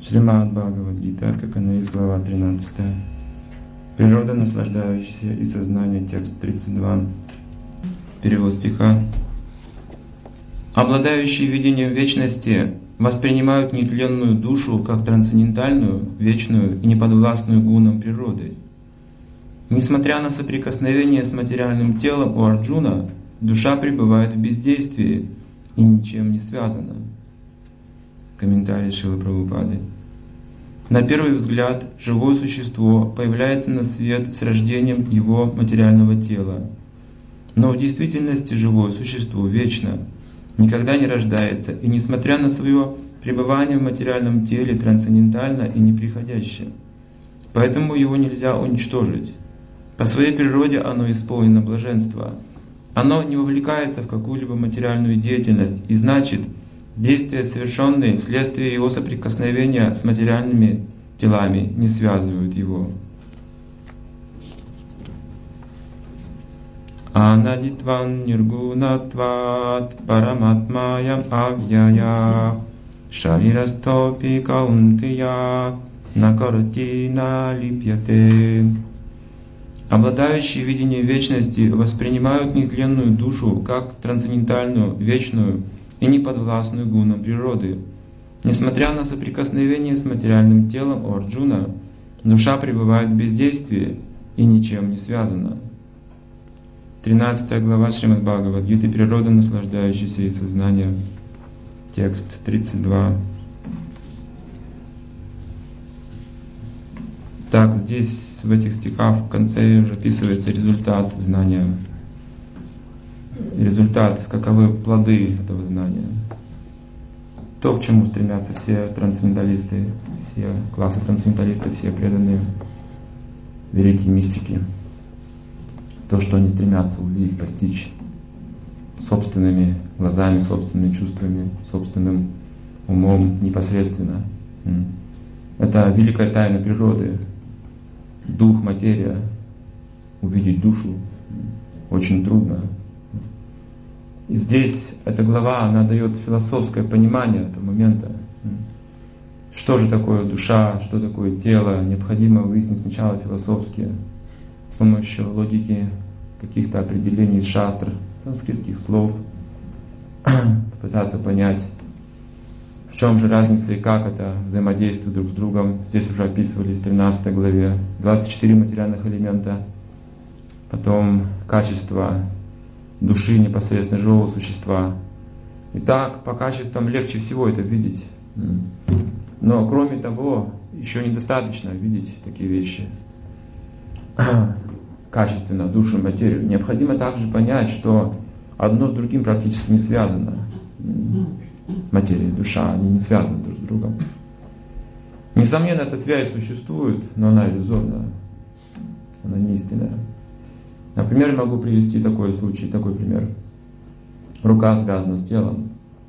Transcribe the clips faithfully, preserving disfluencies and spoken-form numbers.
Шримад Бхагавад-гита, как она есть, глава тринадцатая. Природа, наслаждающаяся и сознание, текст тридцать два. Перевод стиха. Обладающие видением вечности воспринимают нетленную душу как трансцендентальную, вечную и неподвластную гунам природы. Несмотря на соприкосновение с материальным телом у Арджуна, душа пребывает в бездействии и ничем не связана. Комментарий Шрилы Прабхупады. На первый взгляд, живое существо появляется на свет с рождением его материального тела. Но в действительности живое существо вечно, никогда не рождается и, несмотря на свое пребывание в материальном теле, трансцендентально и неприходящее. Поэтому его нельзя уничтожить. По своей природе оно исполнено блаженства. Оно не вовлекается в какую-либо материальную деятельность, и значит, действия, совершенные вследствие его соприкосновения с материальными телами, не связывают его. Анадитван ниргунатват параматмаям авьяя шарирастопи каунтия накарати налипьяте. Обладающие видением вечности воспринимают нетленную душу как трансцендентальную, вечную и неподвластную гунам природы. Несмотря на соприкосновение с материальным телом у Арджуна, душа пребывает в бездействии и ничем не связана. тринадцатая глава Шримад Бхагавад-гиты. Природа, наслаждающаяся и сознание. Текст тридцать два. Так, здесь в этих стихах в конце уже описывается результат знания. Результат, каковы плоды этого знания. То, к чему стремятся все трансценденталисты, все классы трансценденталистов, все преданные великие мистики. То, что они стремятся увидеть, постичь собственными глазами, собственными чувствами, собственным умом непосредственно. Это великая тайна природы. Дух, материя, увидеть душу очень трудно. И здесь эта глава, она дает философское понимание этого момента. Что же такое душа, что такое тело, необходимо выяснить сначала философски, с помощью логики, каких-то определений из шастр, санскритских слов, попытаться понять, в чем же разница и как это взаимодействует друг с другом. Здесь уже описывались в тринадцатой главе двадцать четыре материальных элемента, потом качество души непосредственно живого существа. Итак, по качествам легче всего это видеть. Но кроме того, еще недостаточно видеть такие вещи качественно, душу и материю. Необходимо также понять, что одно с другим практически не связано. Материя и душа, они не связаны друг с другом. Несомненно, эта связь существует, но она иллюзорная, она не истинная. Например, я могу привести такой случай, такой пример. Рука связана с телом.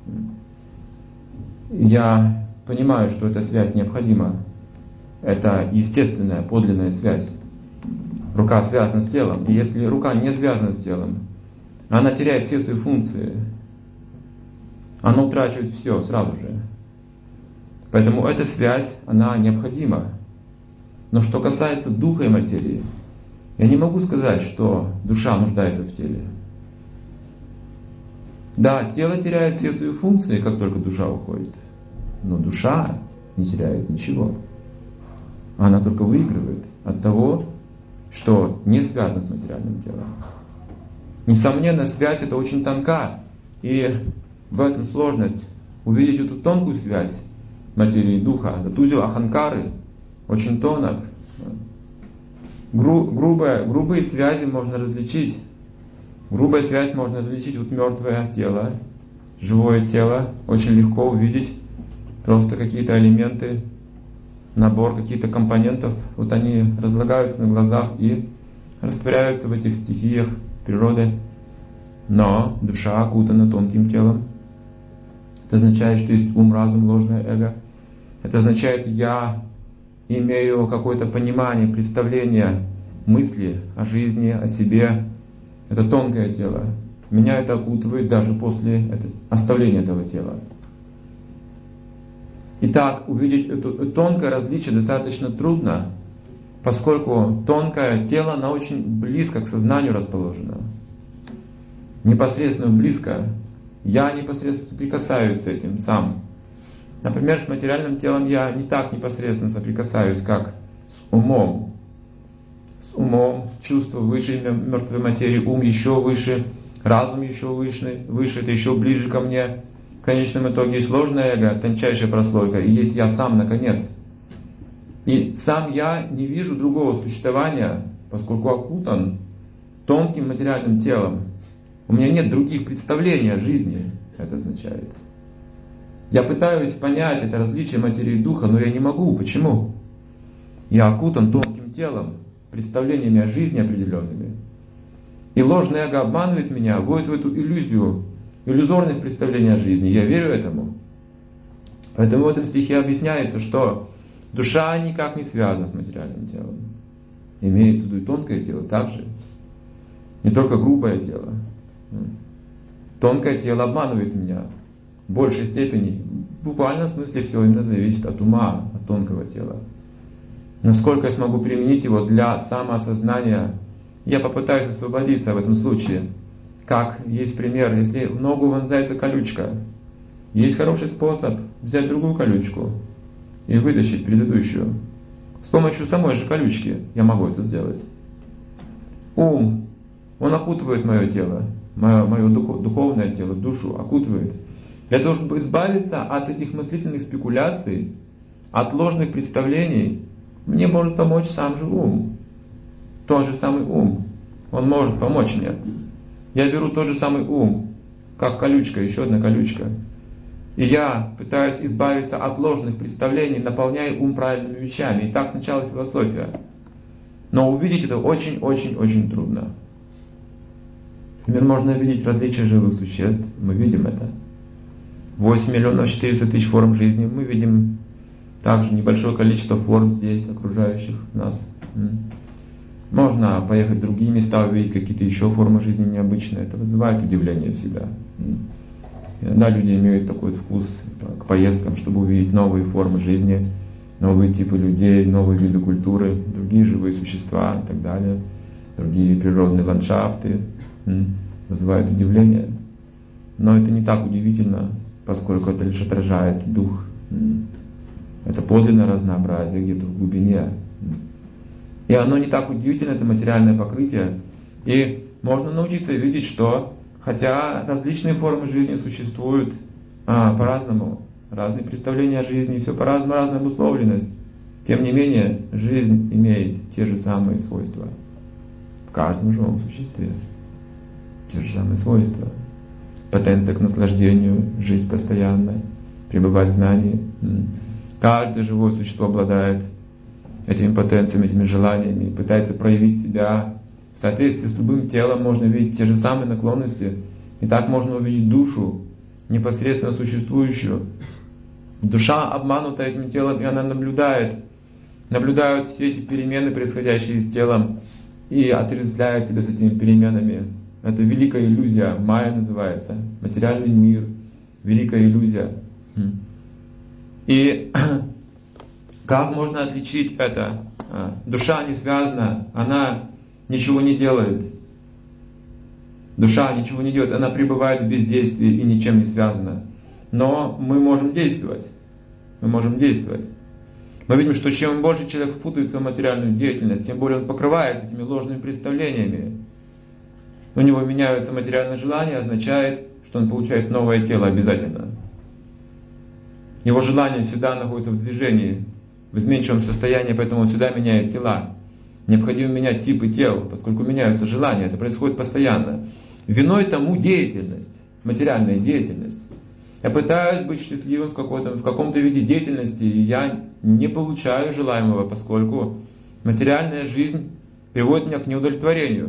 Я понимаю, что эта связь необходима. Это естественная, подлинная связь. Рука связана с телом. И если рука не связана с телом, она теряет все свои функции. Она утрачивает все сразу же. Поэтому эта связь, она необходима. Но что касается духа и материи, я не могу сказать, что душа нуждается в теле. Да, тело теряет все свои функции, как только душа уходит. Но душа не теряет ничего. Она только выигрывает от того, что не связано с материальным телом. Несомненно, связь эта очень тонка. И в этом сложность. Увидеть эту тонкую связь материи и духа, татузю аханкары, очень тонок. Гру, грубая, грубые связи можно различить. Грубая связь можно различить вот мертвое тело, живое тело. Очень легко увидеть просто какие-то элементы, набор каких-то компонентов. Вот они разлагаются на глазах и растворяются в этих стихиях природы. Но душа окутана тонким телом. Это означает, что есть ум, разум, ложное эго. Это означает, я имею какое-то понимание, представление, мысли о жизни, о себе. Это тонкое тело. Меня это окутывает даже после оставления этого тела. Итак, увидеть это тонкое различие достаточно трудно, поскольку тонкое тело, оно очень близко к сознанию расположено. Непосредственно близко. Я непосредственно соприкасаюсь с этим сам. Например, с материальным телом я не так непосредственно соприкасаюсь, как с умом. С умом, чувство выше мертвой материи, ум еще выше, разум еще выше, выше, это еще ближе ко мне. В конечном итоге есть ложное эго, тончайшая прослойка, и есть я сам, наконец. И сам я не вижу другого существования, поскольку окутан тонким материальным телом. У меня нет других представлений о жизни, это означает. Я пытаюсь понять это различие материи и духа, но я не могу. Почему? Я окутан тонким телом, представлениями о жизни определенными. И ложное эго обманывает меня, вводит в эту иллюзию, иллюзорных представлений о жизни. Я верю этому. Поэтому в этом стихе объясняется, что душа никак не связана с материальным телом. Имеется в виду и тонкое тело также. Не только грубое тело. Тонкое тело обманывает меня в большей степени. В буквальном смысле все именно зависит от ума, от тонкого тела. Насколько я смогу применить его для самоосознания, я попытаюсь освободиться в этом случае. Как есть пример, если в ногу вонзается колючка, есть хороший способ взять другую колючку и вытащить предыдущую. С помощью самой же колючки я могу это сделать. Ум, он окутывает мое тело, мое, мое духовное тело, душу окутывает. Для того, чтобы избавиться от этих мыслительных спекуляций, от ложных представлений, мне может помочь сам же ум. Тот же самый ум. Он может помочь мне. Я беру тот же самый ум, как колючка, еще одна колючка. И я пытаюсь избавиться от ложных представлений, наполняя ум правильными вещами. И так сначала философия. Но увидеть это очень-очень-очень трудно. Например, можно видеть различия живых существ. Мы видим это. восемь миллионов четыреста тысяч форм жизни. Мы видим также небольшое количество форм здесь, окружающих нас. Можно поехать в другие места, увидеть какие-то еще формы жизни необычные. Это вызывает удивление всегда. Иногда люди имеют такой вкус к поездкам, чтобы увидеть новые формы жизни, новые типы людей, новые виды культуры, другие живые существа и так далее, другие природные ландшафты. Вызывает удивление. Но это не так удивительно, поскольку это лишь отражает дух. Это подлинное разнообразие где-то в глубине. И оно не так удивительно, это материальное покрытие. И можно научиться видеть, что хотя различные формы жизни существуют а, по-разному, разные представления о жизни, все по-разному, разная обусловленность, тем не менее жизнь имеет те же самые свойства. В каждом живом существе. Те же самые свойства. Потенция к наслаждению, жить постоянно, пребывать в знании. Каждое живое существо обладает этими потенциями, этими желаниями, пытается проявить себя. В соответствии с любым телом можно видеть те же самые наклонности. И так можно увидеть душу, непосредственно существующую. Душа обманута этим телом, и она наблюдает. Наблюдает все эти перемены, происходящие с телом, и отождествляет себя с этими переменами. Это великая иллюзия, майя называется. Материальный мир, великая иллюзия. И как можно отличить это? Душа не связана, она ничего не делает. Душа ничего не делает, она пребывает в бездействии и ничем не связана. Но мы можем действовать. Мы можем действовать. Мы видим, что чем больше человек впутывается в материальную деятельность, тем более он покрывается этими ложными представлениями. У него меняются материальные желания, означает, что он получает новое тело обязательно. Его желание всегда находится в движении, в изменчивом состоянии, поэтому он всегда меняет тела. Необходимо менять типы тел, поскольку меняются желания, это происходит постоянно. Виной тому деятельность, материальная деятельность. Я пытаюсь быть счастливым в, в каком-то виде деятельности, и я не получаю желаемого, поскольку материальная жизнь приводит меня к неудовлетворению.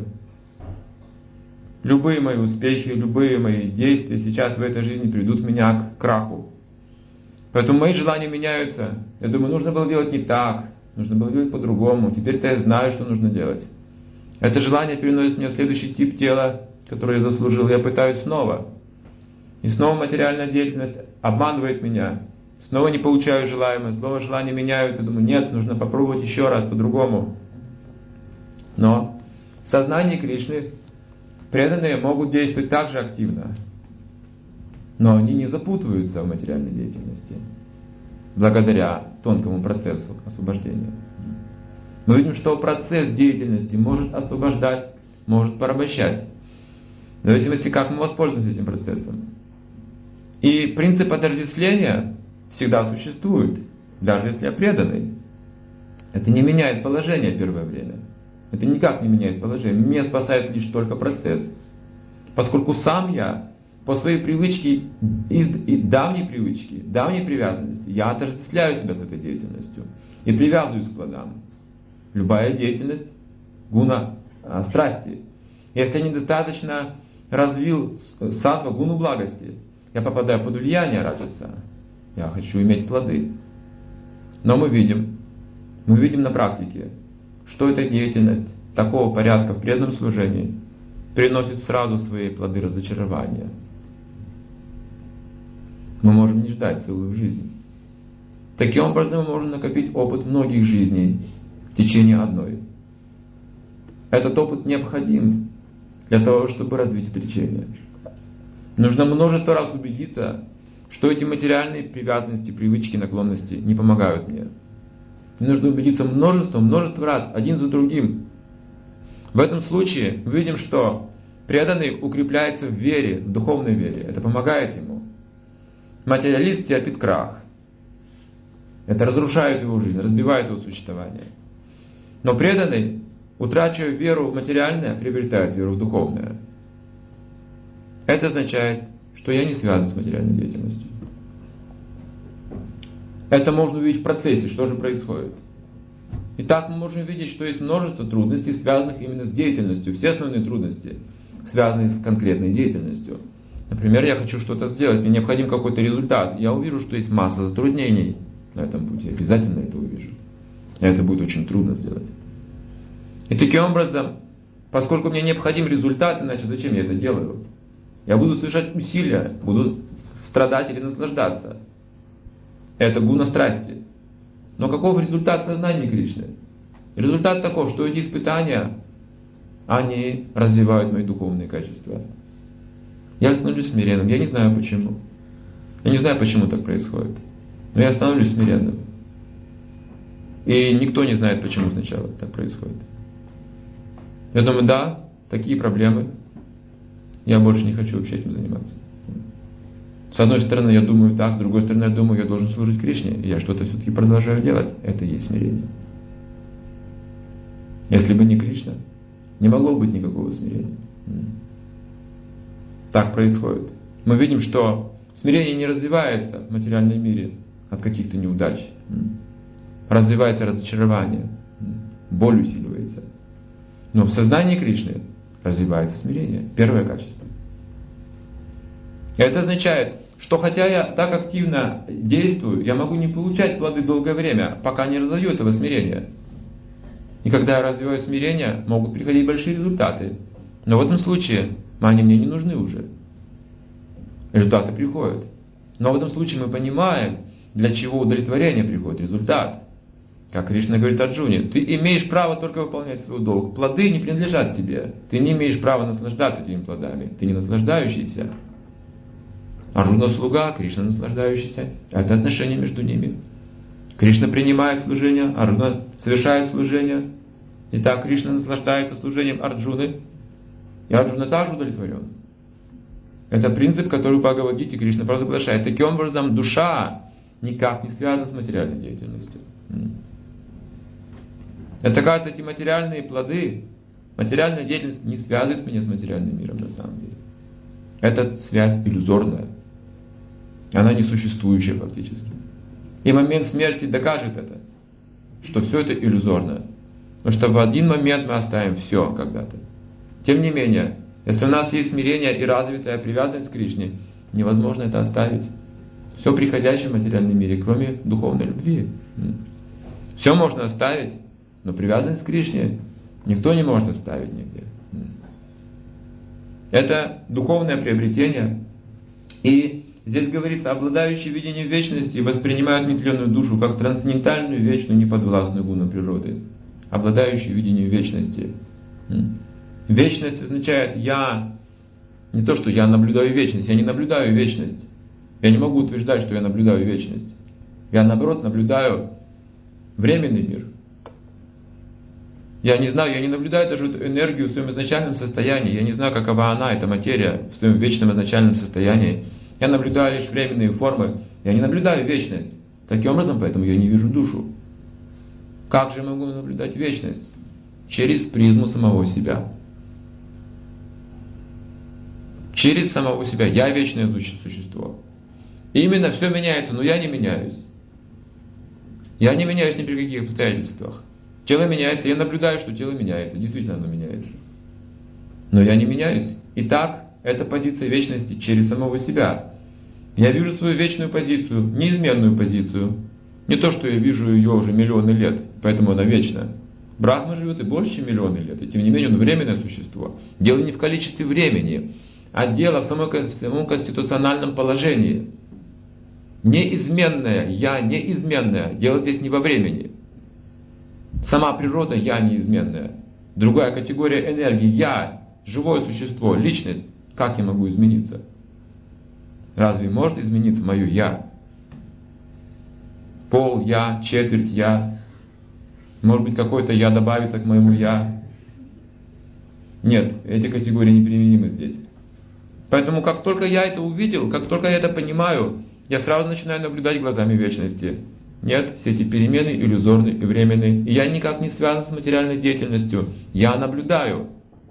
Любые мои успехи, любые мои действия сейчас в этой жизни приведут меня к краху. Поэтому мои желания меняются. Я думаю, нужно было делать не так, нужно было делать по-другому. Теперь-то я знаю, что нужно делать. Это желание переносит меня в следующий тип тела, который я заслужил. Я пытаюсь снова. И снова материальная деятельность обманывает меня. снова не получаю желаемое, снова желания меняются, думаю, нет, нужно попробовать еще раз по-другому. Но в сознании Кришны преданные могут действовать также активно, но они не запутываются в материальной деятельности, благодаря тонкому процессу освобождения. Мы видим, что процесс деятельности может освобождать, может порабощать, в зависимости, как мы воспользуемся этим процессом. И принцип отождествления всегда существует, даже если я преданный. Это не меняет положение первое время. Это никак не меняет положение. Меня спасает лишь только процесс. Поскольку сам я, по своей привычке, из, и давней привычке, давней привязанности, я отождествляю себя с этой деятельностью и привязываюсь к плодам. Любая деятельность гуна а, страсти. Если я недостаточно развил саттва, гуну благости, я попадаю под влияние раджаса. Я хочу иметь плоды. Но мы видим, мы видим на практике, что эта деятельность такого порядка в преданном служении приносит сразу свои плоды разочарования. Мы можем не ждать целую жизнь. Таким образом мы можем накопить опыт многих жизней в течение одной. Этот опыт необходим для того, чтобы развить отречение. Нужно множество раз убедиться, что эти материальные привязанности, привычки, наклонности не помогают мне. Мне нужно убедиться множество, множество раз, один за другим. В этом случае мы видим, что преданный укрепляется в вере, в духовной вере. Это помогает ему. Материалист терпит крах. Это разрушает его жизнь, разбивает его существование. Но преданный, утрачивая веру в материальное, приобретает веру в духовное. Это означает, что я не связан с материальной деятельностью. Это можно увидеть в процессе, что же происходит. Итак, мы можем видеть, что есть множество трудностей, связанных именно с деятельностью. Все основные трудности, связанные с конкретной деятельностью. Например, я хочу что-то сделать, мне необходим какой-то результат. Я увижу, что есть масса затруднений на этом пути. Обязательно это увижу. И это будет очень трудно сделать. И таким образом, поскольку мне необходим результат, иначе зачем я это делаю? Я буду совершать усилия, буду страдать или наслаждаться. Это гуна страсти. Но каков результат сознания Кришны? Результат таков, что эти испытания, они развивают мои духовные качества. Я становлюсь смиренным. Я не знаю почему. Я не знаю, почему так происходит. Но я становлюсь смиренным. И никто не знает, почему сначала так происходит. Я думаю, да, такие проблемы. Я больше не хочу вообще этим заниматься. С одной стороны, я думаю так, с другой стороны, я думаю, я должен служить Кришне, и я что-то все-таки продолжаю делать. Это и есть смирение. Если бы не Кришна, не могло быть никакого смирения. Так происходит. Мы видим, что смирение не развивается в материальном мире от каких-то неудач. Развивается разочарование, боль усиливается. Но в сознании Кришны развивается смирение, первое качество. Это означает, что хотя я так активно действую, я могу не получать плоды долгое время, пока не развою этого смирения. И когда я развиваю смирение, могут приходить большие результаты. Но в этом случае они мне не нужны уже. Результаты приходят. Но в этом случае мы понимаем, для чего удовлетворение приходит, результат. Как Кришна говорит Арджуне, ты имеешь право только выполнять свой долг. Плоды не принадлежат тебе. Ты не имеешь права наслаждаться этими плодами. Ты не наслаждающийся. Арджуна слуга, Кришна наслаждающийся. Это отношение между ними. Кришна принимает служение, Арджуна совершает служение. Итак, Кришна наслаждается служением Арджуны. И Арджуна также удовлетворен. Это принцип, который в Бхагавад-гите Кришна провозглашает. Таким образом, душа никак не связана с материальной деятельностью. Это, кажется, эти материальные плоды, материальная деятельность не связывает меня с материальным миром на самом деле. Эта связь иллюзорная. Она несуществующая фактически. И момент смерти докажет это, что все это иллюзорно. Потому что в один момент мы оставим все когда-то. Тем не менее, если у нас есть смирение и развитая привязанность к Кришне, невозможно это оставить. Все приходящее в материальном мире, кроме духовной любви. Все можно оставить, но привязанность к Кришне никто не может оставить нигде. Это духовное приобретение. И Здесь говорится, обладающие видением вечности воспринимают нетленную душу как трансцендентальную, вечную, неподвластную гуну природы. Обладающие видением вечности. Вечность означает я, не то, что я наблюдаю вечность, я не наблюдаю вечность. Я не могу утверждать, что я наблюдаю вечность. Я, наоборот, наблюдаю временный мир. Я не знаю, я не наблюдаю даже эту энергию в своем изначальном состоянии. Я не знаю, какова она, эта материя, в своем вечном изначальном состоянии. Я наблюдаю лишь временные формы. Я не наблюдаю вечность. Таким образом, поэтому я не вижу душу. Как же я могу наблюдать вечность? Через призму самого себя. Через самого себя. Я вечное существо. И именно все меняется, но я не меняюсь. Я не меняюсь ни при каких обстоятельствах. Тело меняется, я наблюдаю, что тело меняется. Действительно оно меняется. Но я не меняюсь. Итак, это позиция вечности через самого себя. Я вижу свою вечную позицию, неизменную позицию. Не то, что я вижу ее уже миллионы лет, поэтому она вечна. Брахма живет и больше, чем миллионы лет, и тем не менее он временное существо. Дело не в количестве времени, а дело в самом, в самом конституциональном положении. Неизменное, я неизменное. Дело здесь не во времени. Сама природа я неизменная. Другая категория энергии я, живое существо, личность. Как я могу измениться? Разве может измениться мое я? Пол я, четверть я. Может быть, какой-то я добавится к моему я? Нет, эти категории неприменимы здесь. Поэтому как только я это увидел, как только я это понимаю, я сразу начинаю наблюдать глазами вечности. Нет, все эти перемены иллюзорны и временны. И я никак не связан с материальной деятельностью. Я наблюдаю.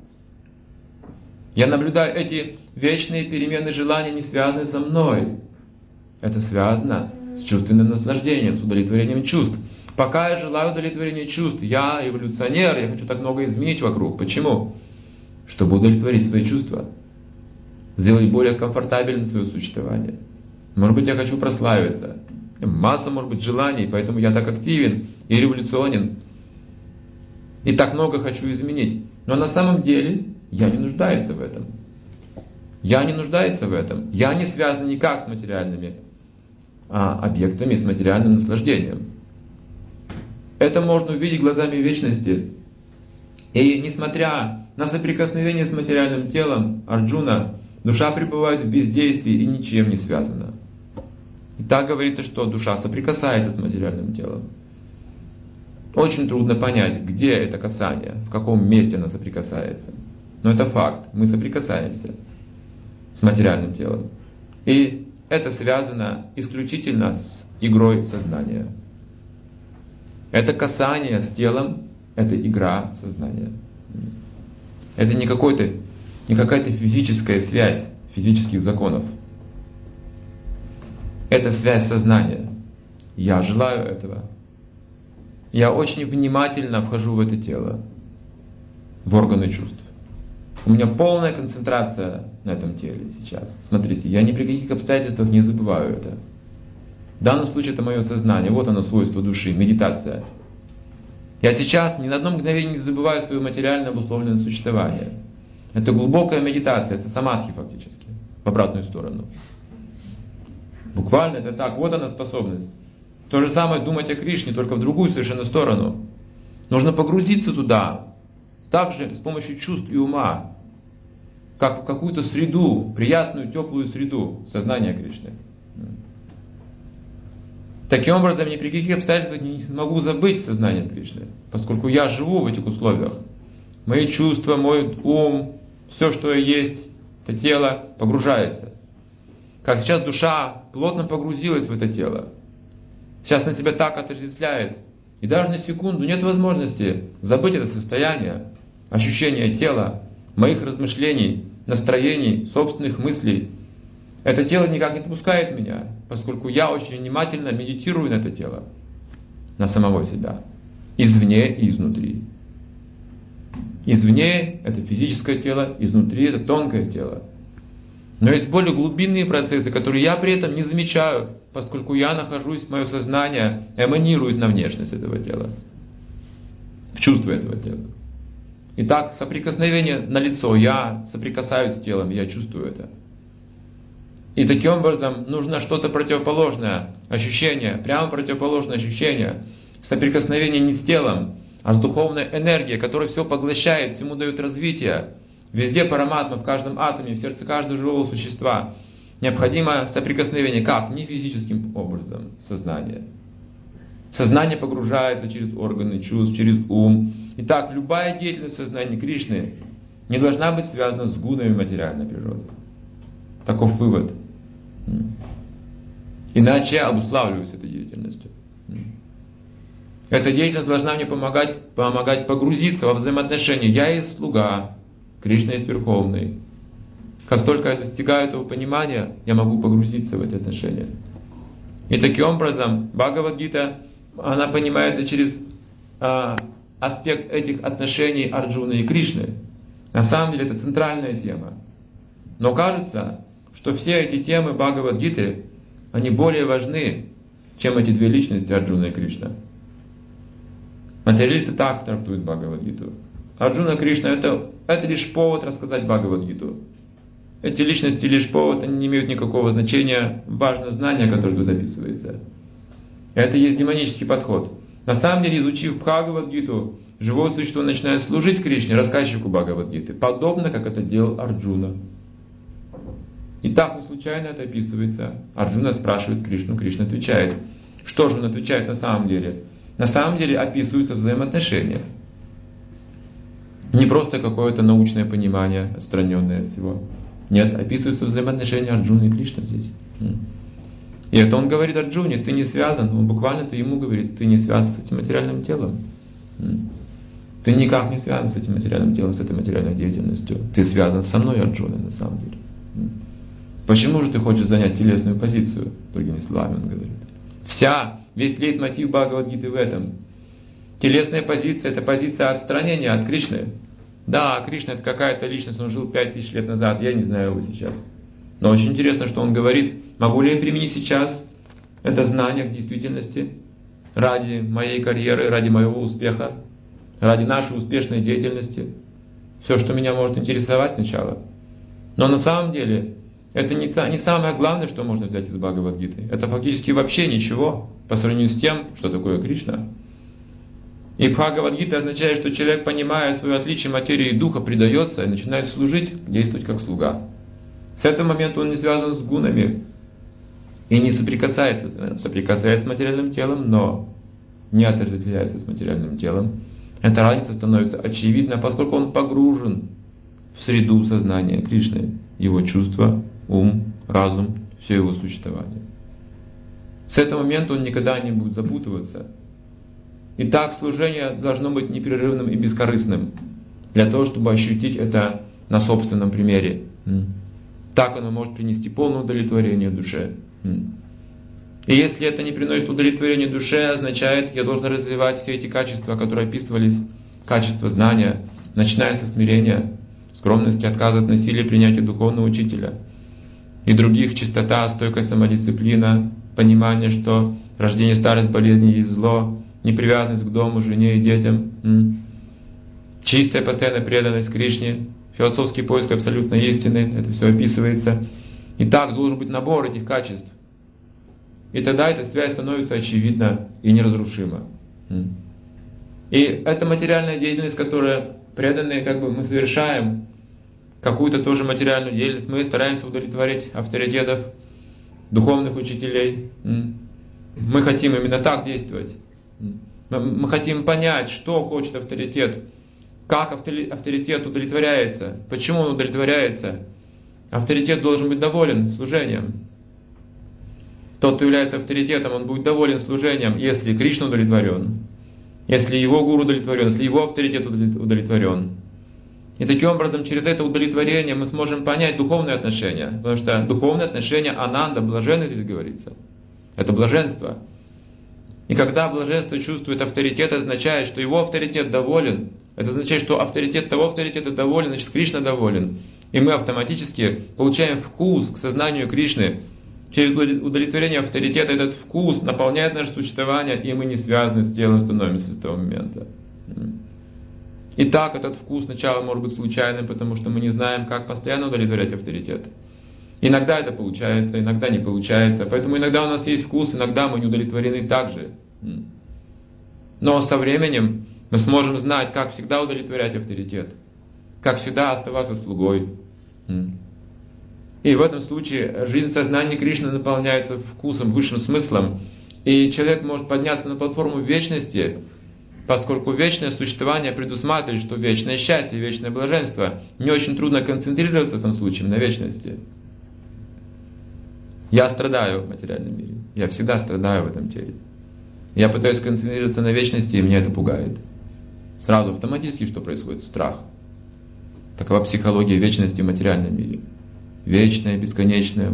Я наблюдаю эти вечные перемены желаний, не связанные со мной. Это связано с чувственным наслаждением, с удовлетворением чувств. Пока я желаю удовлетворения чувств, я эволюционер, я хочу так много изменить вокруг. Почему? Чтобы удовлетворить свои чувства. Сделать более комфортабельным свое существование. Может быть, я хочу прославиться. Масса, может быть, желаний, поэтому я так активен и революционен. И так много хочу изменить. Но на самом деле я не нуждаюсь в этом. Я не нуждаюсь в этом. Я не связан никак с материальными а, объектами, с материальным наслаждением. Это можно увидеть глазами вечности. И несмотря на соприкосновение с материальным телом Арджуна, душа пребывает в бездействии и ничем не связана. И так говорится, что душа соприкасается с материальным телом. Очень трудно понять, где это касание, в каком месте она соприкасается. Но это факт. Мы соприкасаемся с материальным телом. И это связано исключительно с игрой сознания. Это касание с телом, это игра сознания. Это не, какой-то, не какая-то физическая связь физических законов. Это связь сознания. Я желаю этого. Я очень внимательно вхожу в это тело, в органы чувств. У меня полная концентрация на этом теле сейчас. Смотрите, я ни при каких обстоятельствах не забываю это. В данном случае это мое сознание. Вот оно, свойство души, медитация. Я сейчас ни на одно мгновение не забываю свое материальное обусловленное существование. Это глубокая медитация, это самадхи фактически, в обратную сторону. Буквально это так, вот она способность. То же самое думать о Кришне, только в другую совершенно сторону. Нужно погрузиться туда, также с помощью чувств и ума, как в какую-то среду, приятную, теплую среду сознания Кришны. Таким образом, ни при каких обстоятельствах не смогу забыть сознание Кришны, поскольку я живу в этих условиях. Мои чувства, мой ум, все, что есть, это тело погружается. Как сейчас душа плотно погрузилась в это тело. Сейчас на себя так отождествляет. И даже на секунду нет возможности забыть это состояние, ощущение тела, моих размышлений, настроений, собственных мыслей. Это тело никак не отпускает меня, поскольку я очень внимательно медитирую на это тело, на самого себя, извне и изнутри. Извне это физическое тело, изнутри это тонкое тело. Но есть более глубинные процессы, которые я при этом не замечаю, поскольку я нахожусь, мое сознание эманирует на внешность этого тела, в чувство этого тела. Итак, соприкосновение на лицо, я соприкасаюсь с телом, я чувствую это. И таким образом нужно что-то противоположное, ощущение, прямо противоположное ощущение, соприкосновение не с телом, а с духовной энергией, которая все поглощает, всему дает развитие. Везде параматма, в каждом атоме, в сердце каждого живого существа. Необходимо соприкосновение. Как? Не физическим образом. Сознание. Сознание погружается через органы чувств, через ум. Итак, любая деятельность сознания Кришны не должна быть связана с гунами материальной природы. Таков вывод. Иначе я обуславливаюсь этой деятельностью. Эта деятельность должна мне помогать, помогать погрузиться во взаимоотношения. Я есть слуга, Кришна есть Верховный. Как только я достигаю этого понимания, я могу погрузиться в эти отношения. И таким образом Бхагавад-гита, она понимается через а, аспект этих отношений Арджуны и Кришны. На самом деле это центральная тема. Но кажется, что все эти темы Бхагавад-гиты, они более важны, чем эти две личности Арджуна и Кришна. Материалисты так трактуют Бхагавад-гиту. Арджуна и Кришна это, это лишь повод рассказать Бхагавад-гиту. Эти личности лишь повод, они не имеют никакого значения. Важно знание, которое тут описывается. Это есть демонический подход. На самом деле, изучив Бхагавад-гиту, живое существо начинает служить Кришне, рассказчику Бхагавад-гиты, подобно как это делал Арджуна. И так не случайно это описывается. Арджуна спрашивает Кришну, Кришна отвечает. Что же он отвечает на самом деле? На самом деле описываются взаимоотношения. Не просто какое-то научное понимание, отстраненное от всего. Нет, описываются взаимоотношения Арджуны и Кришны здесь. И это он говорит Арджуне, ты не связан, он буквально-то ему говорит, ты не связан с этим материальным телом. Ты никак не связан с этим материальным телом, с этой материальной деятельностью. Ты связан со мной, Арджуна, на самом деле. Почему же ты хочешь занять телесную позицию? Другими словами он говорит. Вся, весь лейтмотив Бхагавад-гиты в этом. Телесная позиция – это позиция отстранения от Кришны. Да, Кришна это какая-то личность, он жил пять тысяч лет назад, я не знаю его сейчас. Но очень интересно, что он говорит, могу ли я применить сейчас это знание к действительности ради моей карьеры, ради моего успеха, ради нашей успешной деятельности. Все, что меня может интересовать сначала. Но на самом деле, это не, не самое главное, что можно взять из Бхагавад-гиты. Это фактически вообще ничего по сравнению с тем, что такое Кришна. И Бхагавад-гита означает, что человек, понимая свое отличие материи и духа, предается и начинает служить, действовать как слуга. С этого момента он не связан с гунами и не соприкасается, соприкасается с материальным телом, но не отождествляется с материальным телом. Эта разница становится очевидна, поскольку он погружен в среду сознания Кришны, его чувства, ум, разум, все его существование. С этого момента он никогда не будет запутываться. Итак, служение должно быть непрерывным и бескорыстным, для того, чтобы ощутить это на собственном примере. Так оно может принести полное удовлетворение душе. И если это не приносит удовлетворение душе, означает, я должен развивать все эти качества, которые описывались, качества знания, начиная со смирения, скромности, отказа от насилия, принятия духовного учителя и других, чистота, стойкая самодисциплина, понимание, что рождение, старость, болезни есть зло, непривязанность к дому, жене и детям, чистая постоянная преданность Кришне, философский поиск абсолютной истины, это все описывается. И так должен быть набор этих качеств. И тогда эта связь становится очевидна и неразрушима. И это материальная деятельность, которая преданные, как бы мы совершаем какую-то тоже материальную деятельность, мы стараемся удовлетворить авторитетов, духовных учителей. Мы хотим именно так действовать. Мы хотим понять, что хочет авторитет, как авторитет удовлетворяется, почему он удовлетворяется. Авторитет должен быть доволен служением. Тот, кто является авторитетом, он будет доволен служением, если Кришна удовлетворен, если его гуру удовлетворен, если его авторитет удовлетворен. И таким образом, через это удовлетворение мы сможем понять духовные отношения. Потому что духовные отношения ананда, блаженность здесь говорится. Это блаженство. И когда блаженство чувствует авторитет, это означает, что его авторитет доволен. Это означает, что авторитет того авторитета доволен, значит Кришна доволен. И мы автоматически получаем вкус к сознанию Кришны. Через удовлетворение авторитета этот вкус наполняет наше существование, и мы не связаны с телом, становимся с этого момента. Итак, этот вкус сначала может быть случайным, потому что мы не знаем, как постоянно удовлетворять авторитет. Иногда это получается, иногда не получается. Поэтому иногда у нас есть вкус, иногда мы не удовлетворены также. Но со временем мы сможем знать, как всегда удовлетворять авторитет, как всегда оставаться слугой. И в этом случае жизнь сознания Кришны наполняется вкусом, высшим смыслом. И человек может подняться на платформу вечности, поскольку вечное существование предусматривает, что вечное счастье, вечное блаженство. Не очень трудно концентрироваться в этом случае на вечности. Я страдаю в материальном мире. Я всегда страдаю в этом теле. Я пытаюсь концентрироваться на вечности, и меня это пугает. Сразу автоматически что происходит? Страх. Такова психология вечности в материальном мире. Вечное, бесконечное.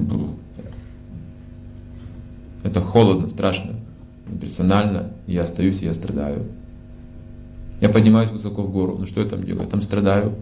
Это холодно, страшно, персонально. Я остаюсь, и я страдаю. Я поднимаюсь высоко в гору. Ну что я там делаю? Я там страдаю.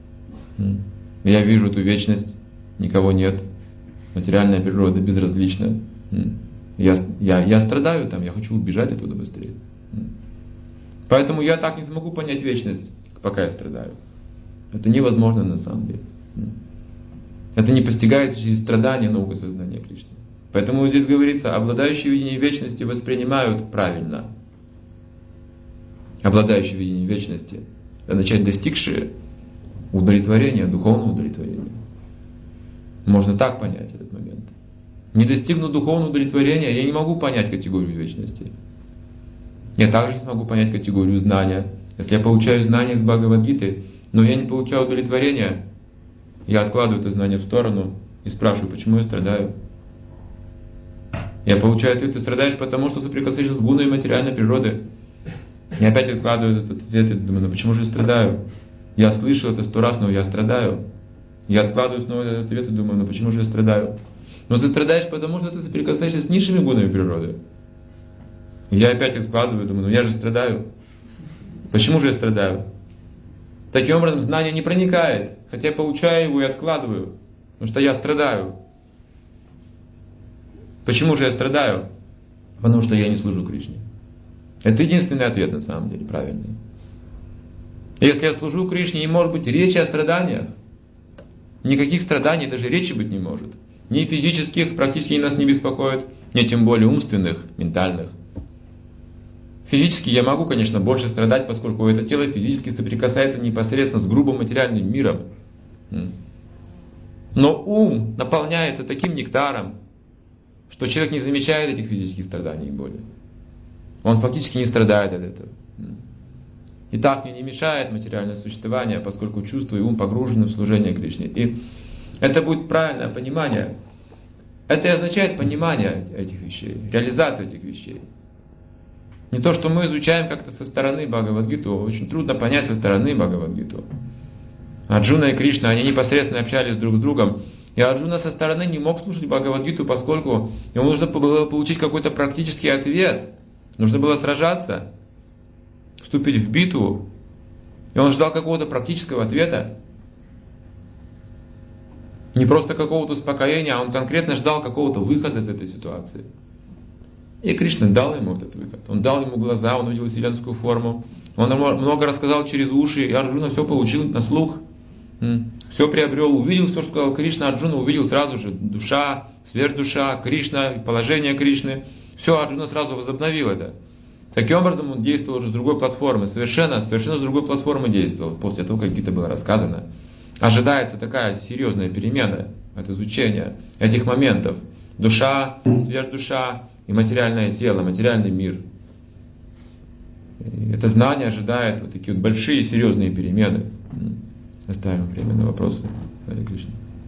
Я вижу эту вечность. Никого нет. Материальная природа безразлична. Я, я, я страдаю там. Я хочу убежать оттуда быстрее. Поэтому я так не смогу понять вечность, пока я страдаю. Это невозможно на самом деле. Это не постигается через страдания наука сознания Кришны. Поэтому здесь говорится, обладающие видением вечности воспринимают правильно. Обладающие видением вечности, означает достигшие удовлетворения, духовного удовлетворения. Можно так понять этот момент. Не достигнув духовного удовлетворения, я не могу понять категорию вечности. Я также не смогу понять категорию знания. Если я получаю знания из Бхагавад-гиты, но я не получаю удовлетворения, я откладываю это знание в сторону и спрашиваю, почему я страдаю. Я получаю ответ: ты страдаешь потому, что соприкасаешься с гунами материальной природы. Я опять откладываю этот ответ и думаю, ну почему же я страдаю? Я слышал это сто раз, но я страдаю. Я откладываю снова этот ответ и думаю, ну почему же я страдаю? Но ты страдаешь потому, что ты соприкасаешься с низшими гунами природы. Я опять откладываю и думаю, ну я же страдаю. Почему же я страдаю? Таким образом, знание не проникает, хотя я получаю его и откладываю, потому что я страдаю. Почему же я страдаю? Потому что я не служу Кришне. Это единственный ответ на самом деле правильный. Если я служу Кришне, не может быть речи о страданиях. Никаких страданий даже речи быть не может. Ни физических, практически нас не беспокоит, ни тем более умственных, ментальных. Физически я могу, конечно, больше страдать, поскольку это тело физически соприкасается непосредственно с грубым материальным миром. Но ум наполняется таким нектаром, что человек не замечает этих физических страданий и боли. Он фактически не страдает от этого. И так мне не мешает материальное существование, поскольку чувство и ум погружены в служение Кришне. И это будет правильное понимание. Это и означает понимание этих вещей, реализация этих вещей. Не то, что мы изучаем как-то со стороны Бхагавад-гиту. Очень трудно понять со стороны Бхагавад-гиту. Арджуна и Кришна, они непосредственно общались друг с другом. И Арджуна со стороны не мог слушать Бхагавад-гиту, поскольку ему нужно было получить какой-то практический ответ. Нужно было сражаться, вступить в битву. И он ждал какого-то практического ответа. Не просто какого-то успокоения, а он конкретно ждал какого-то выхода из этой ситуации. И Кришна дал ему этот выход. Он дал ему глаза, он увидел вселенскую форму. Он много рассказал через уши, и Арджуна все получил на слух. Все приобрел, увидел все, что сказал Кришна. Арджуна увидел сразу же душа, сверхдуша, Кришна, положение Кришны. Все, Арджуна сразу возобновил это. Таким образом он действовал уже с другой платформы. Совершенно, совершенно с другой платформы действовал, после того, как Гита было рассказано. Ожидается такая серьезная перемена от изучения этих моментов. Душа, сверхдуша и материальное тело, материальный мир. И это знание ожидает вот такие вот большие серьезные перемены. Оставим время на вопросы. Харе Кришна.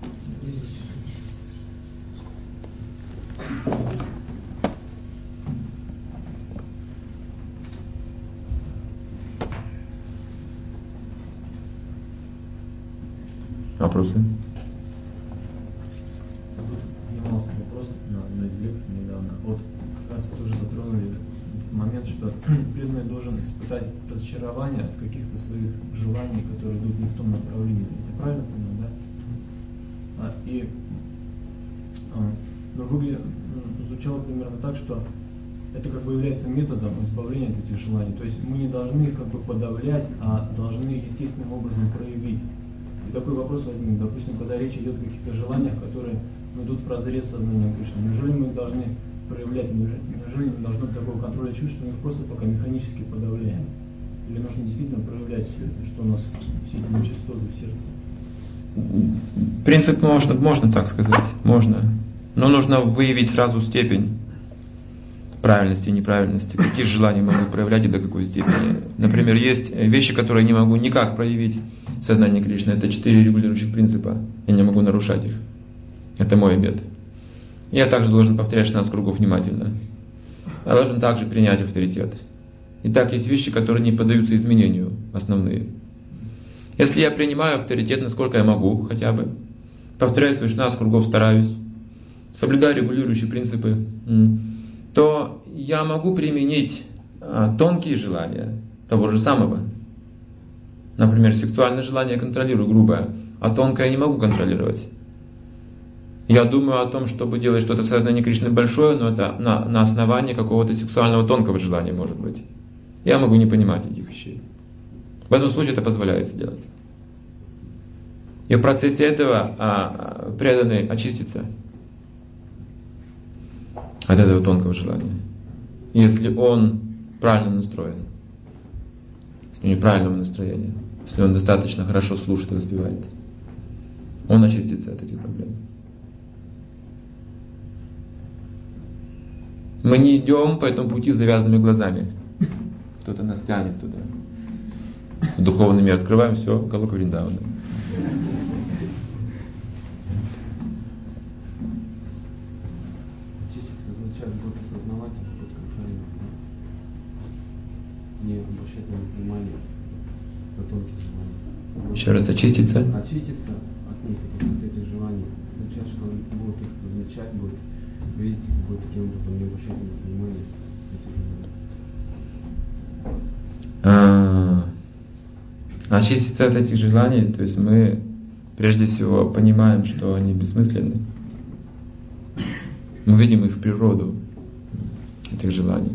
Вопросы? Поднимался вопрос на одной из лекций недавно. Вот как раз тоже затронули момент, что преданный должен испытать разочарование от каких-то своих желаний, которые идут не в том направлении. Я правильно понял, да? А, и а, ну, выглядит, ну, звучало примерно так, что это как бы является методом избавления от этих желаний. То есть мы не должны их как бы подавлять, а должны естественным образом проявить. И такой вопрос возник, допустим, когда речь идет о каких-то желаниях, которые но идут в разрез сознания Кришны. Неужели мы должны проявлять, неужели мы должны такого контроля чувств, что мы их просто пока механически подавляем? Или нужно действительно проявлять, что у нас все эти нечистоты в сердце? Принцип можно, можно так сказать, можно. Но нужно выявить сразу степень правильности и неправильности, какие желания могу проявлять и до какой степени. Например, есть вещи, которые я не могу никак проявить в сознании Кришны. Это четыре регулирующих принципа. Я не могу нарушать их. Это мой обет. Я также должен повторять шестнадцать кругов внимательно. Я должен также принять авторитет. Итак, есть вещи, которые не поддаются изменению, основные. Если я принимаю авторитет, насколько я могу, хотя бы, повторяю свои шестнадцать кругов, стараюсь, соблюдаю регулирующие принципы, то я могу применить а, тонкие желания того же самого. Например, сексуальное желание я контролирую грубое, а тонкое я не могу контролировать. Я думаю о том, чтобы делать что-то в сознании Кришны большое, но это на, на основании какого-то сексуального тонкого желания может быть. Я могу не понимать этих вещей. В этом случае это позволяется делать. И в процессе этого а, преданный очистится от этого тонкого желания. Если он правильно настроен, если у него правильного настроения, если он достаточно хорошо слушает и воспевает, он очистится от этих проблем. Мы не идем по этому пути с завязанными глазами. Кто-то нас тянет туда. В духовный мир открываем, все, Галока Вриндавана. Очиститься означает будет осознавать, будет контролировать. Не обращать на них внимание на тонкие желания. Еще раз очиститься. Очиститься от них, от, от этих желаний. Означает, что он будет их замечать, будет видеть, будет таким образом не обращать на них внимания. А, очиститься от этих желаний, то есть мы прежде всего понимаем, что они бессмысленны. Мы видим их природу, этих желаний.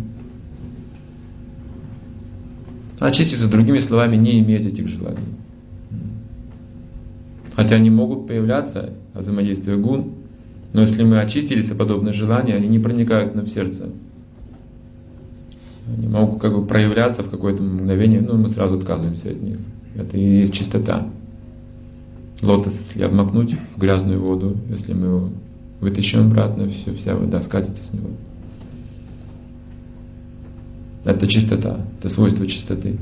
Очиститься, другими словами, не иметь этих желаний. Хотя они могут появляться, взаимодействие гун, но если мы очистились от подобных желаний, они не проникают нам в сердце. Они могут как бы проявляться в какое-то мгновение, но мы сразу отказываемся от них. Это и есть чистота. Лотос, если обмакнуть в грязную воду, если мы его вытащим обратно, все, вся вода скатится с него. Это чистота, это свойство чистоты.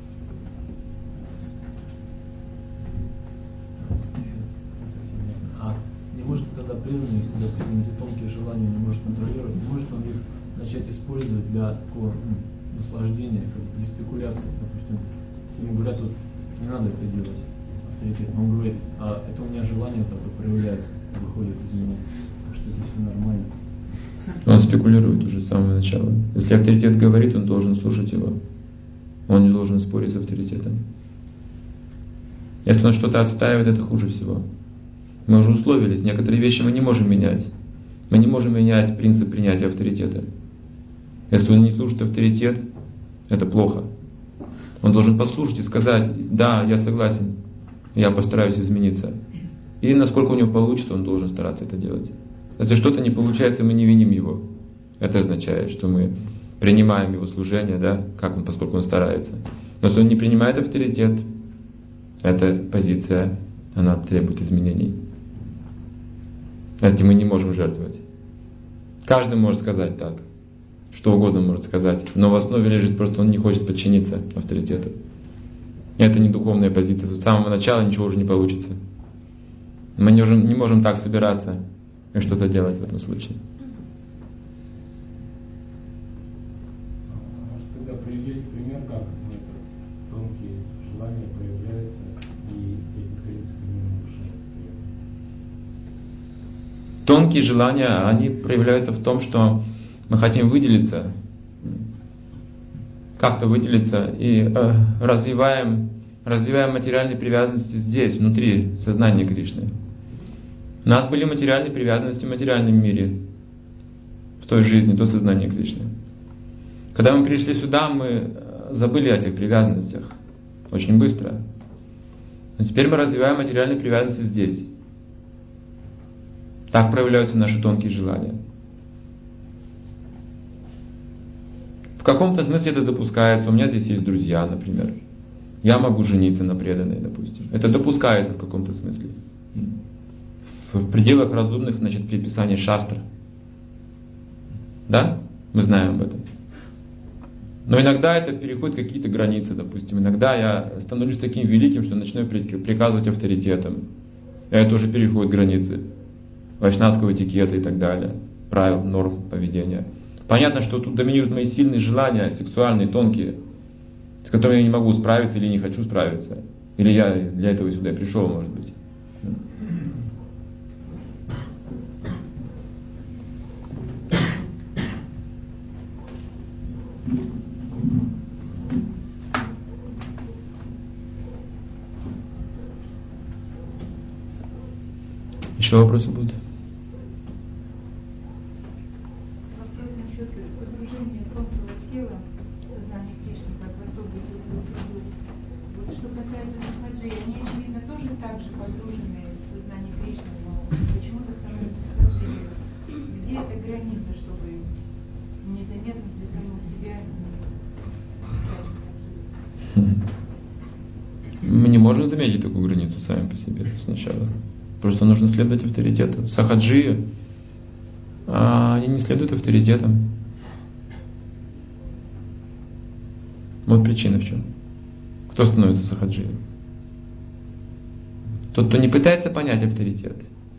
А не может тогда преданный, если, допустим, эти тонкие желания не может контролировать, не может он их начать использовать для такого ну, наслаждения, как для спекуляции, допустим. Ему говорят, вот не надо это делать, авторитет. Он говорит, а это у меня желание только проявляется, выходит из меня, так что это все нормально. Он спекулирует уже с самого начала. Если авторитет говорит, он должен слушать его. Он не должен спорить с авторитетом. Если он что-то отстаивает, это хуже всего. Мы уже условились, некоторые вещи мы не можем менять. Мы не можем менять принцип принятия авторитета. Если он не слушает авторитет, это плохо. Он должен послушать и сказать, да, я согласен, я постараюсь измениться. И насколько у него получится, он должен стараться это делать. Если что-то не получается, мы не виним его. Это означает, что мы принимаем его служение, да, как он, поскольку он старается. Но если он не принимает авторитет, эта позиция, она требует изменений. Этим мы не можем жертвовать. Каждый может сказать так. Что угодно может сказать. Но в основе лежит просто, он не хочет подчиниться авторитету. И это не духовная позиция. С самого начала ничего уже не получится. Мы не можем, не можем так собираться и что-то делать в этом случае. Может тогда привести пример, как это, тонкие желания появляются и эти принципы не нарушаются? Тонкие желания, они проявляются в том, что мы хотим выделиться, как-то выделиться и э, развиваем, развиваем материальные привязанности здесь, внутри сознания Кришны. У нас были материальные привязанности в материальном мире, в той жизни, до сознания Кришны. Когда мы пришли сюда, мы забыли о этих привязанностях очень быстро. Но теперь мы развиваем материальные привязанности здесь. Так проявляются наши тонкие желания. В каком-то смысле это допускается. У меня здесь есть друзья, например. Я могу жениться на преданной, допустим. Это допускается в каком-то смысле. В пределах разумных, значит, предписаний шастра. Да? Мы знаем об этом. Но иногда это переходит какие-то границы, допустим. Иногда я становлюсь таким великим, что начинаю приказывать авторитетом. И это уже переходит границы вайшнавского этикета и так далее. Правил, норм поведения. Понятно, что тут доминируют мои сильные желания, сексуальные, тонкие, с которыми я не могу справиться или не хочу справиться. Или я для этого сюда пришел, может быть. Еще вопросы будут? Вопрос насчет погружения тонкого тела в сознание Кришны, как в особый вот, что касается сахаджи, они, очевидно, тоже так же погружены в сознание Кришны, но почему-то становятся сахаджи. Где эта граница, чтобы незаметно для самого себя не стать сахаджи? Мы не можем заметить такую границу сами по себе сначала. Просто нужно следовать авторитету. Сахаджи, а они не следуют авторитетам. Вот причина в чем. Кто становится сахаджи? Тот, кто не пытается понять авторитет.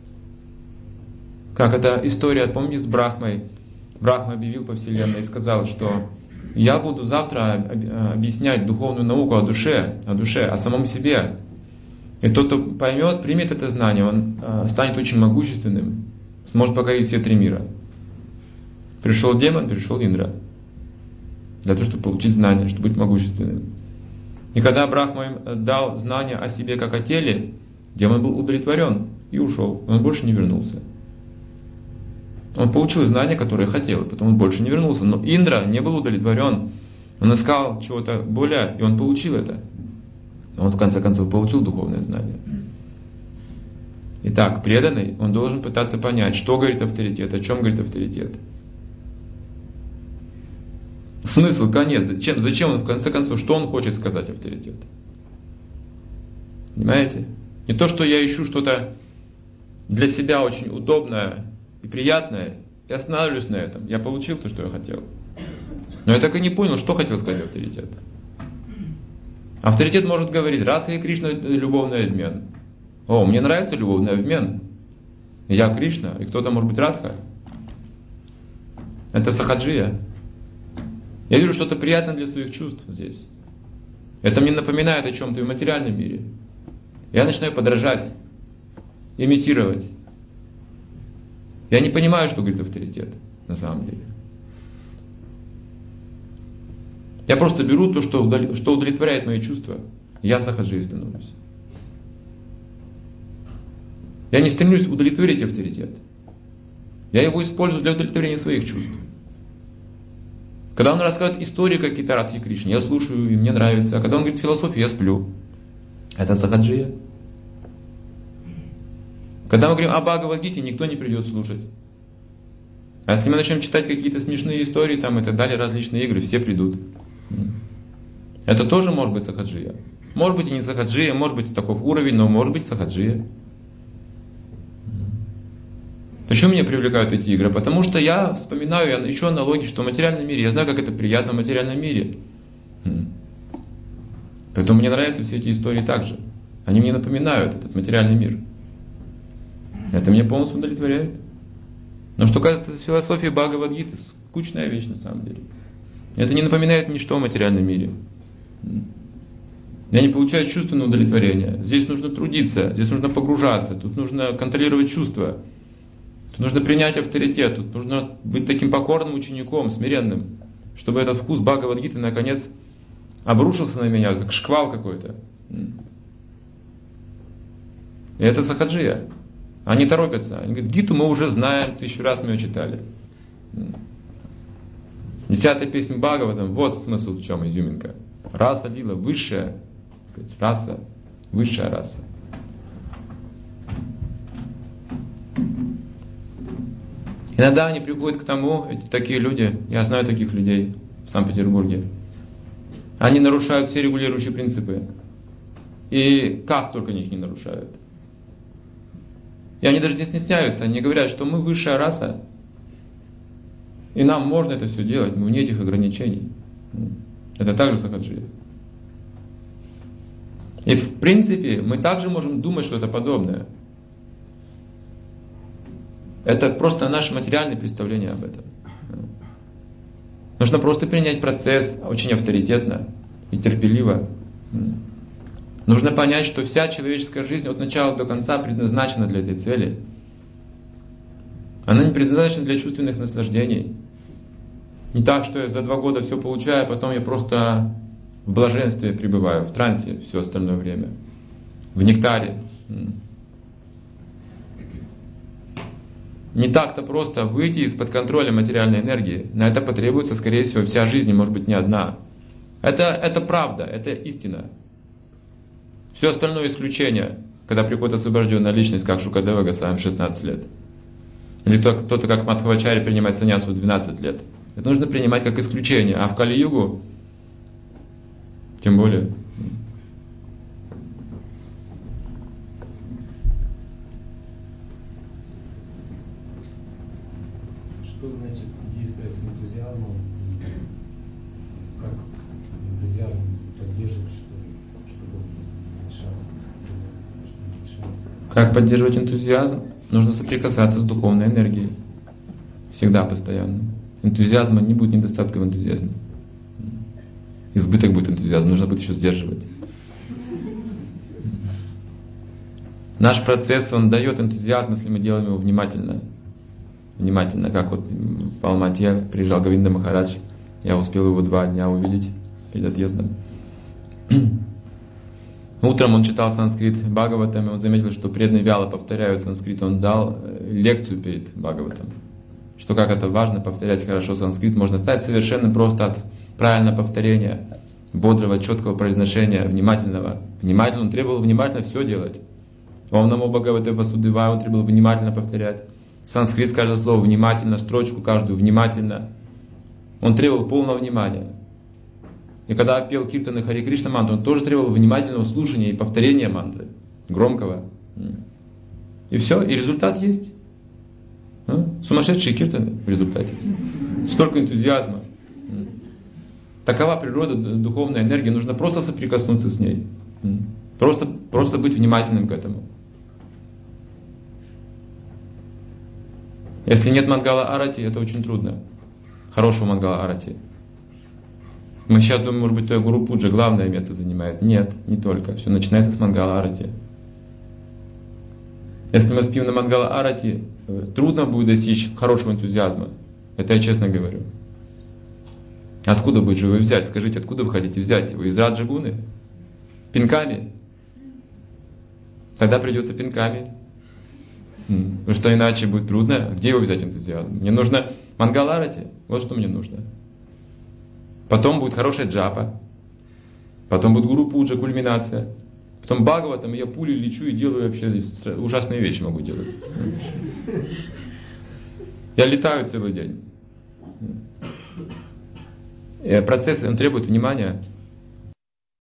Как эта история, помните, с Брахмой. Брахма объявил по вселенной и сказал, что я буду завтра объяснять духовную науку о душе, о душе, о самом себе. И тот, кто поймет, примет это знание, он э, станет очень могущественным, сможет покорить все три мира. Пришел демон, пришел Индра. Для того, чтобы получить знание, чтобы быть могущественным. И когда Брахма им дал знание о себе как о теле, демон был удовлетворен и ушел. Он больше не вернулся. Он получил знание, которое хотел, потом он больше не вернулся. Но Индра не был удовлетворен. Он искал чего-то более, и он получил это. Он в конце концов получил духовное знание. Итак, преданный, он должен пытаться понять, что говорит авторитет, о чем говорит авторитет. Смысл, конец, зачем, зачем он в конце концов, что он хочет сказать авторитет. Понимаете? Не то, что я ищу что-то для себя очень удобное и приятное, и останавливаюсь на этом. Я получил то, что я хотел. Но я так и не понял, что хотел сказать авторитет. Авторитет может говорить: Радха и Кришна — любовный обмен. О, мне нравится любовный обмен. Я Кришна, и кто-то может быть Радха. Это сахаджия. Я вижу что-то приятное для своих чувств здесь. Это мне напоминает о чем-то в материальном мире. Я начинаю подражать, имитировать. Я не понимаю, что говорит авторитет на самом деле. Я просто беру то, что удовлетворяет мои чувства. Я сахаджи становлюсь. Я не стремлюсь удовлетворить авторитет. Я его использую для удовлетворения своих чувств. Когда он рассказывает истории какие-то Радхи Кришны, я слушаю, и мне нравится. А когда он говорит философию, я сплю. Это сахаджия. Когда мы говорим о Бхагавад-гите, никто не придет слушать. А если мы начнем читать какие-то смешные истории там, и так далее, различные игры, все придут. Это тоже может быть сахаджия. Может быть и не сахаджия, может быть и таков уровень, но может быть сахаджия. Почему меня привлекают эти игры? Потому что я вспоминаю, я ищу аналогии, что в материальном мире, я знаю, как это приятно в материальном мире. Поэтому мне нравятся все эти истории также. Они мне напоминают этот материальный мир. Это меня полностью удовлетворяет. Но что касается философии Бхагавад-гиты, скучная вещь на самом деле. Это не напоминает ничто в материальном мире. Я не получаю чувственное удовлетворение. Здесь нужно трудиться, здесь нужно погружаться, тут нужно контролировать чувства. Тут нужно принять авторитет, тут нужно быть таким покорным учеником, смиренным, чтобы этот вкус Бхагавад-гиты наконец обрушился на меня, как шквал какой-то. И это сахаджия. Они торопятся. Они говорят: гиту мы уже знаем, тысячу раз мы ее читали. Десятая песня Бхагаватам, вот смысл в чем изюминка. Раса лила, высшая раса, высшая раса. Иногда они приходят к тому, эти, такие люди, я знаю таких людей в Санкт-Петербурге, они нарушают все регулирующие принципы. И как только они их не нарушают. И они даже не стесняются, они говорят, что мы высшая раса, и нам можно это все делать, мы вне этих ограничений. Это также сахаджи. И в принципе мы также можем думать что-то подобное. Это просто наше материальное представление об этом. Нужно просто принять процесс очень авторитетно и терпеливо. Нужно понять, что вся человеческая жизнь от начала до конца предназначена для этой цели. Она не предназначена для чувственных наслаждений. Не так, что я за два года все получаю, а потом я просто в блаженстве пребываю, в трансе все остальное время. В нектаре. Не так-то просто выйти из-под контроля материальной энергии. На это потребуется, скорее всего, вся жизнь, может быть, не одна. Это, это правда, это истина. Все остальное исключение, когда приходит освобожденная личность, как Шукадева Госвами в шестнадцать лет. Или кто-то, как Мадхавачарья, принимает саньясу в двенадцать лет. Это нужно принимать как исключение. А в Кали-югу, тем более. Что значит действовать с энтузиазмом? Как энтузиазм поддерживать, чтобы мешаться? Как поддерживать энтузиазм? Нужно соприкасаться с духовной энергией. Всегда, постоянно. Энтузиазма не будет недостатка в энтузиазме. Избыток будет энтузиазма, нужно будет еще сдерживать. Наш процесс, он дает энтузиазм, если мы делаем его внимательно. Внимательно, как вот в Алмате приезжал Говинда Махарадж, я успел его два дня увидеть перед отъездом. Утром он читал санскрит Бхагаватам, и он заметил, что преданные вяло повторяют санскрит. Он дал лекцию перед Бхагаватом, что как это важно повторять хорошо санскрит. Можно стать совершенно просто от правильного повторения, бодрого, четкого произношения, внимательного. Внимательно, он требовал внимательно все делать. Ом намо Бхагавате Васудевая, он требовал внимательно повторять. Санскрит, каждое слово внимательно, строчку каждую внимательно. Он требовал полного внимания. И когда пел Киртаны Хари Кришна мантру, он тоже требовал внимательного слушания и повторения мантры, громкого. И все, и результат есть. А? Сумасшедшие киртаны в результате. Столько энтузиазма. Такова природа духовной энергии, нужно просто соприкоснуться с ней. Просто, просто быть внимательным к этому. Если нет мангала арати, это очень трудно. Хорошего мангала арати. Мы сейчас думаем, может быть, то Гуру Пуджа главное место занимает. Нет, не только. Все начинается с мангала арати. Если мы спим на мангала арати, трудно будет достичь хорошего энтузиазма. Это я честно говорю. Откуда будет же его взять? Скажите, откуда вы хотите взять его? Из раджагуны? Пинками? Тогда придется пинками. Потому что иначе будет трудно. Где его взять энтузиазм? Мне нужно мангала арати. Вот что мне нужно. Потом будет хорошая джапа. Потом будет Гуру Пуджа, кульминация. Потом Бхагаватам, я пулю лечу и делаю вообще ужасные вещи могу делать. Я летаю целый день. И процесс, он требует внимания.